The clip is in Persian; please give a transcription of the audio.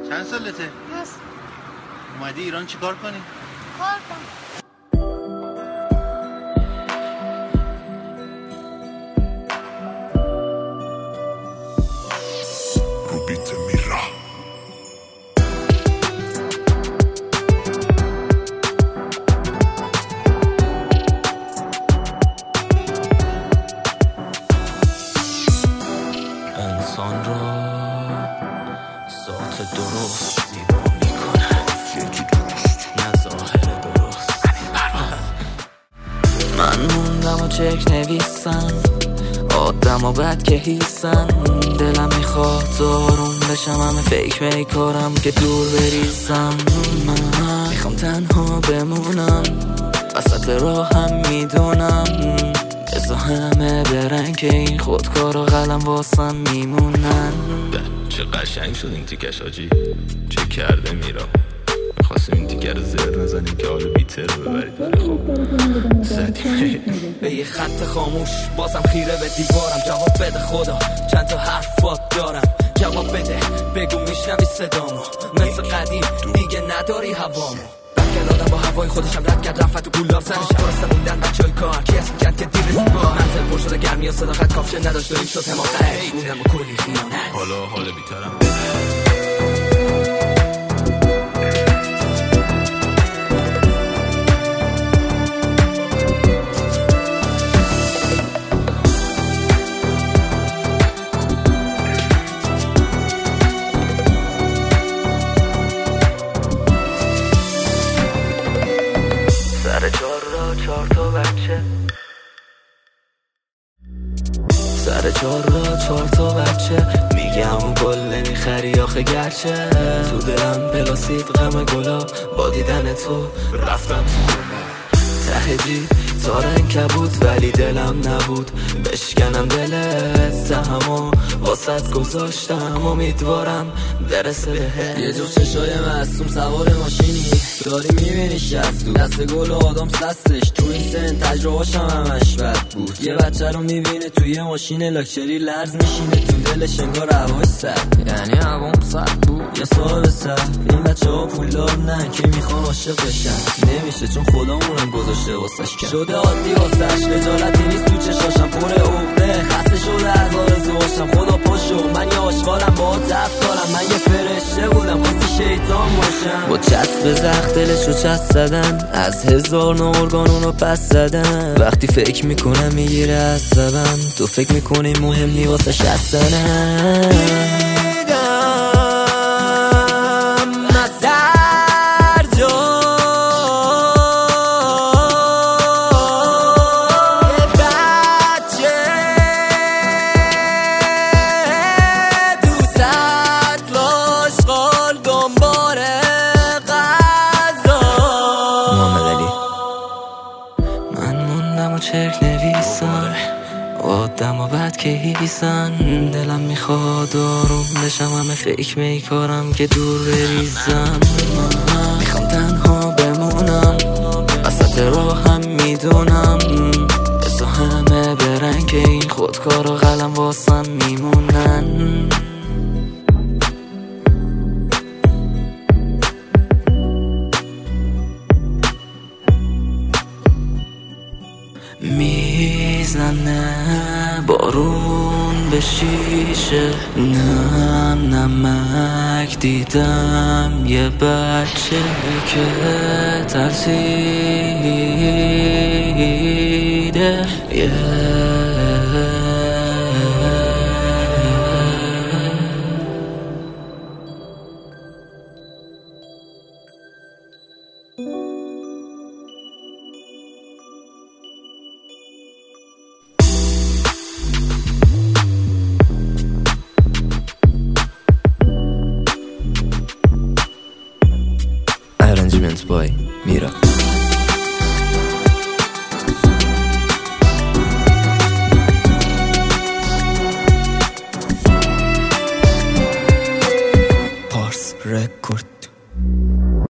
چند سالته؟ هست. اومدی ایران چی کار کنی؟ کار کنم. انسان را ذات درست زیبا میکند، نه ظاهر درست. من موندم و چک نویسم، آدم و بد که هیسن. دلم میخواد داروم بشم، همه فیک میکارم که دور بریزم. من میخوام تنها بمونم، وسط راه هم میدونم بزا همه برن که این خودکار و قلم واسم میمونن. چه قشنگ شد این تیکش آجی، چه کرده میرم. خواستیم این تیکه رو زر نزنیم که حالا بیتر رو ببرید، ولی خب زدیم. به یه خط خاموش بازم خیره به دیوارم. جواب بده خدا، چند تا حرفات دارم. جواب بده بگو میشنوی صدامو، مثل قدیم دیگه نداری هوامو. آدم با هوای خودشم رد کرد، رفت و گولار سرش درسته موندن بچه های کار. کی اسم کرد که دیر رسید با منزل پر شده گرمی و صداقت کافشه نداشت و این شد حماقت. بودم و کلی خیانت. حالا بیترم سر چهار را 4 تا بچه میگم و گل نمیخری آخه گرچه تو دلم پلاسید غم گلا. با دیدن تو رفتم ته جیب تارن کبود، ولی دلم نبود بشکنم دلت. تهمو واسط گذاشتم، امیدوارم برسه بهت. یه جور چشای معصوم سوار ماشینی داری میبینیش از تو، دست گل و آدم سستش. تو این سن تجربهاشم همش بد بود. یه بچه رو میبینه توی ماشین لاکچری لرز میشینه تو دلش انگار هواش سرد، یعنی هوام سرد بود. یه صاحب سرد این بچه ها پولدار نه که میخوان عاشق بشن، نمیشه چون خدامونم گذاشته واسش کن. شده عادی واسش خجالتی نیست تو چشاشم، پر عقده خسته شده از آرزوهاشم. خدا پاشو من یه آشغالم با دفت دارم، من یه فرشته بودم خواستی شیطان باشم. با چسب زخت دلشو چسب زدن، از 1000 نورگان اونو پس زدن. وقتی فکر میکنم میگیره عصبم، تو فکر میکنی مهم نی واسه شستنم. چرک نویسم آدم و بد که هیسن. دلم میخواد آروم بشم، همه فکر میکارم که دور بریزم. میخوام تنها بمونم، وسط راه هم میدونم بزا همه برن که این خودکار و قلم واسم میمونن. میزنه بارون به شیشه، نم نمک دیدم یه بچه که ترسیده. Arrangements by Mira.